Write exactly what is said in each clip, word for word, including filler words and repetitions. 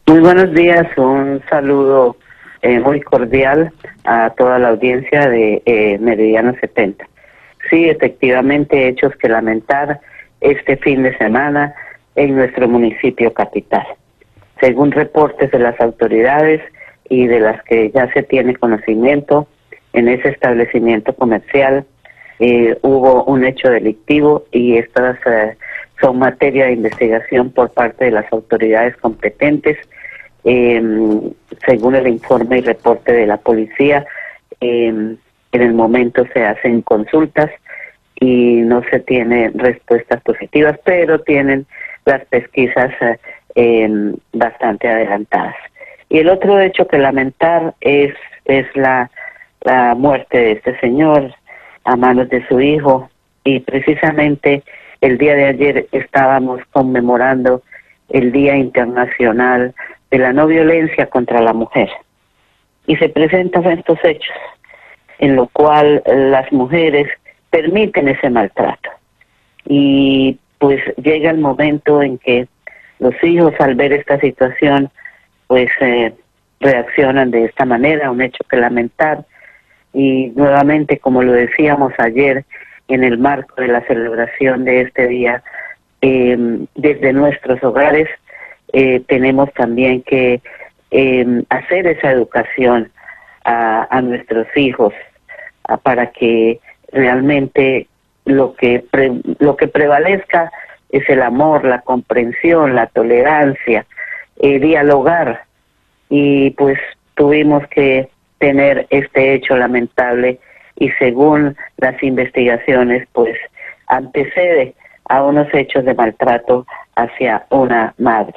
Muy buenos días, un saludo eh, muy cordial a toda la audiencia de eh, Meridiano setenta. Sí, efectivamente, hechos que lamentar este fin de semana en nuestro municipio capital. Según reportes de las autoridades y de las que ya se tiene conocimiento, en ese establecimiento comercial eh, hubo un hecho delictivo y estas eh, son materia de investigación por parte de las autoridades competentes. Eh, según el informe y reporte de la policía, eh, en el momento se hacen consultas y no se tienen respuestas positivas, pero tienen las pesquisas eh, eh, bastante adelantadas. Y el otro hecho que lamentar es, es la, la muerte de este señor a manos de su hijo, y precisamente el día de ayer estábamos conmemorando el Día Internacional de la No Violencia contra la Mujer. Y se presentan estos hechos, en lo cual las mujeres permiten ese maltrato. Y pues llega el momento en que los hijos, al ver esta situación, pues eh, reaccionan de esta manera, un hecho que lamentar. Y nuevamente, como lo decíamos ayer, en el marco de la celebración de este día, eh, desde nuestros hogares, eh, tenemos también que eh, hacer esa educación a, a nuestros hijos a, para que realmente lo que pre, lo que prevalezca es el amor, la comprensión, la tolerancia, eh, dialogar. Y pues tuvimos que tener este hecho lamentable, y según las investigaciones pues antecede a unos hechos de maltrato hacia una madre.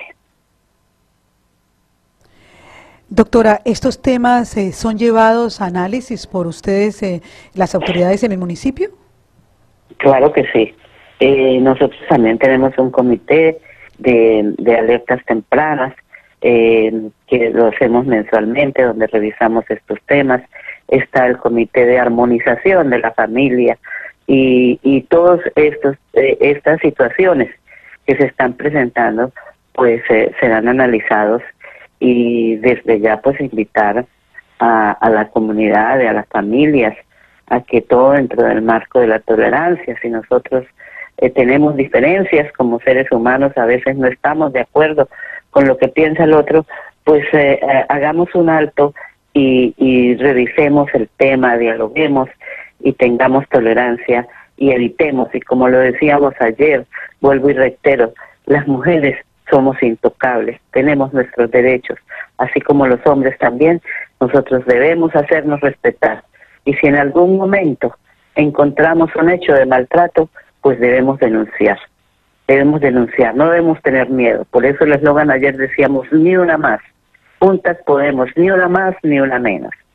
Doctora, ¿estos temas eh, son llevados a análisis por ustedes, eh, las autoridades en el municipio? Claro que sí. Eh, nosotros también tenemos un comité de, de alertas tempranas eh, que lo hacemos mensualmente, donde revisamos estos temas. Está el comité de armonización de la familia y, y todas estos eh, estas situaciones que se están presentando pues eh, serán analizados, y desde ya pues invitar a, a la comunidad, a las familias, a que todo dentro del marco de la tolerancia. Si nosotros eh, tenemos diferencias como seres humanos, a veces no estamos de acuerdo con lo que piensa el otro, pues eh, eh, hagamos un alto y, y revisemos el tema, dialoguemos y tengamos tolerancia y evitemos. Y como lo decíamos ayer, vuelvo y reitero, las mujeres somos intocables, tenemos nuestros derechos, así como los hombres también. Nosotros debemos hacernos respetar, y si en algún momento encontramos un hecho de maltrato, pues debemos denunciar, debemos denunciar, no debemos tener miedo. Por eso el eslogan ayer decíamos, ni una más, juntas podemos, ni una más ni una menos.